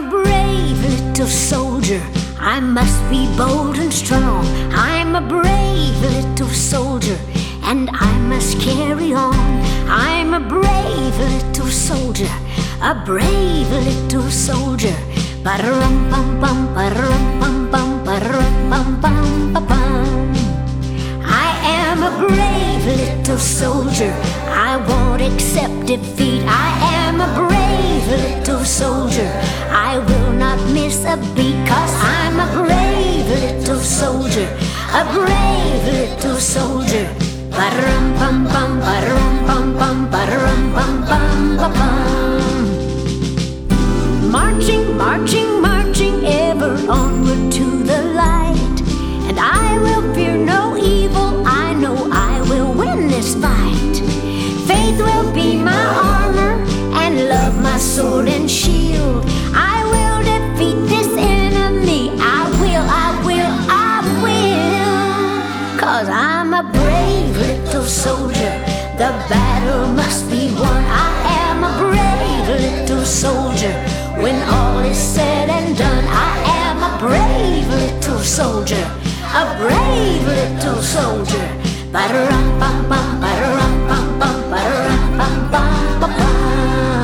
a brave little soldier. I must be bold and strong. I'm a brave little soldier, and I must carry on. I'm a brave little soldier, a brave little soldier. Ba-da-rum-bum-bum, ba-da-rum-bum-bum, ba-da-rum-bum-bum-ba-bum. I am a brave little soldier. I won't accept defeat. I am a brave little soldier. I will not miss a beat, 'cause I'm a brave little soldier, a brave little soldier. Ba-da-rum-bum-bum, ba-da-rum-bum-bum, ba-da-rum-bum-bum-ba-bum. Marching, marching, marching ever onward to the light, and I will fear no evil. I know I will win this fight. Faith will be my armor, and love my sword and shield. I will defeat this enemy. I will, I will, I will. 'Cause I'm a brave little soldier. The battle must be won. I am a brave little soldier. When all is said and done, I am a brave little soldier, a brave little soldier. Ba-da-rum-bum-bum, ba-da-rum-bum-bum, ba-da-rum-bum-bum-ba-bum.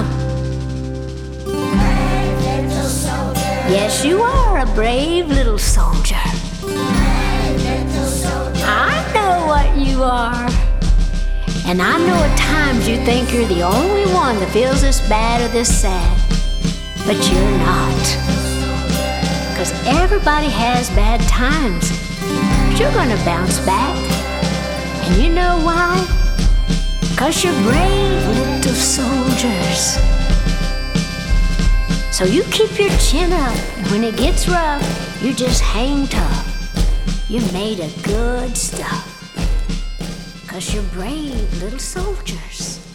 Brave little soldier. Yes, you are a brave little soldier. Brave little soldier. I know what you are. And I know at times you think you're the only one that feels this bad or this sad. But you're not. 'Cause everybody has bad times. But you're gonna bounce back. And you know why? 'Cause you're brave little soldiers. So you keep your chin up, and when it gets rough, you just hang tough. You're made of good stuff. 'Cause you're brave little soldiers.